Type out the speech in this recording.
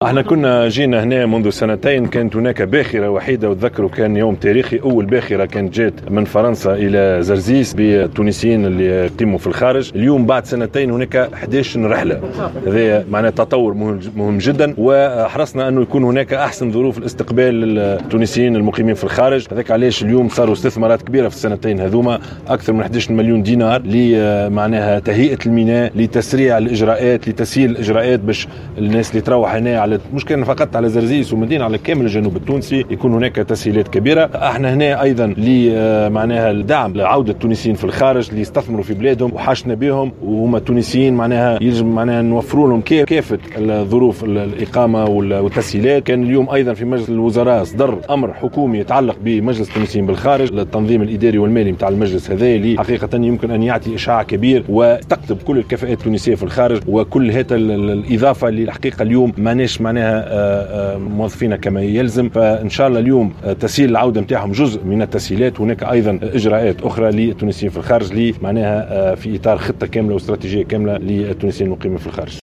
احنا كنا جينا هنا منذ سنتين، كانت هناك باخرة وحيدة، وتذكروا كان يوم تاريخي. أول باخرة كانت جات من فرنسا إلى زرزيس بالتونسيين اللي يقيموا في الخارج. اليوم بعد سنتين هناك 11 رحلة. هذا معناه تطور مهم جدا، وحرصنا أنه يكون هناك أحسن ظروف الاستقبال للتونسيين المقيمين في الخارج. هذاك علاش اليوم صاروا استثمارات كبيرة في السنتين هذوما، أكثر من 11 مليون دينار لمعناها تهيئة الميناء، لتسريع الإجراءات، لتسهيل الإجراءات باش الناس اللي تروح هنا مش كان فقط على زرزيس ومدينة، على كامل الجنوب التونسي يكون هناك تسهيلات كبيرة. احنا هنا ايضا معناها الدعم لعودة التونسيين في الخارج ليستثمروا في بلادهم، وحاشنا بهم وهم التونسيين معناها يجب معناها نوفروا لهم كافة الظروف الإقامة والتسهيلات. كان اليوم ايضا في مجلس الوزراء صدر امر حكومي يتعلق بمجلس التونسيين بالخارج، للتنظيم الاداري والمالي نتاع المجلس هذا، اللي حقيقة يمكن ان يعطي اشعاع كبير ويستقطب كل الكفاءات التونسية في الخارج، وكل هذا الاضافة اللي الحقيقة اليوم ماناش معناها موظفين كما يلزم. فإن شاء الله اليوم تسهيل العودة متاعهم جزء من التسهيلات. هناك أيضا إجراءات أخرى للتونسيين في الخارج، معناها في إطار خطة كاملة واستراتيجية كاملة للتونسيين المقيمين في الخارج.